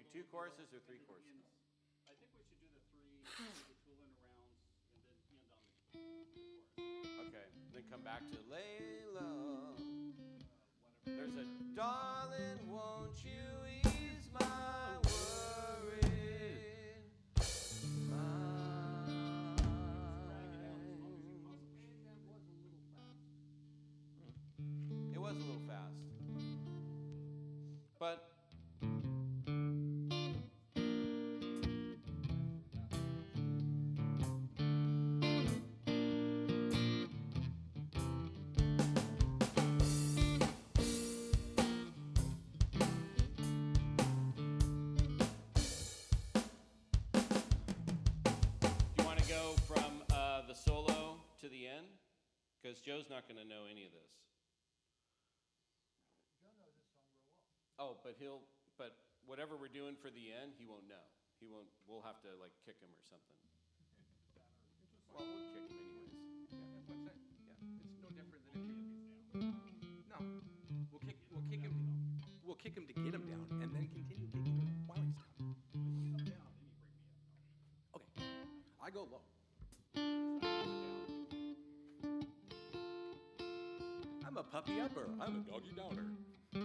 2 choruses or 3 choruses? I think we should do the 3, the Toolin rounds, and then end on the chorus. Okay, then come back to Layla. There's a darling, won't you ease my worry? It was a little fast. But go from the solo to the end? Because Joe's not going to know any of this. Joe knows this song real well. Oh, but whatever we're doing for the end, he won't know. He won't. We'll have to like kick him or something. Well, we'll kick him anyways. Yeah, what's that? Yeah. It's no different than if you. No, we'll kick him to get him down, and then continue kicking him while he's down. Okay, I go low. I'm a puppy upper. I'm a doggy downer.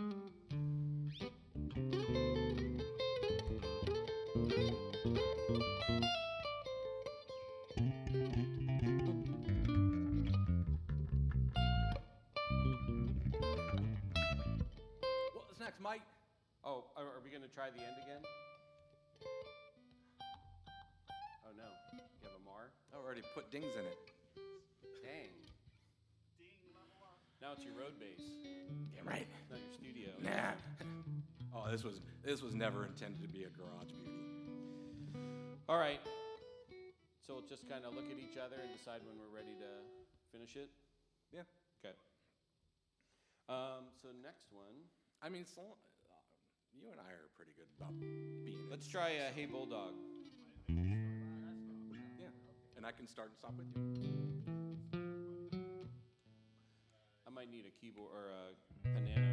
What's next, Mike? Oh, are we going to try the end again? Oh, no. You have a Mar? I already put dings in it. Dang. Ding, level up. Now it's your road bass, Yeah, right. not your studio. Nah. Oh, this was never intended to be a garage beauty. All right. So we'll just kind of look at each other and decide when we're ready to finish it. Yeah. Okay. So next one. I mean, you and I are pretty good about being. Let's try Hey Bulldog. Yeah. And I can start and stop with you. I might need a keyboard or a banana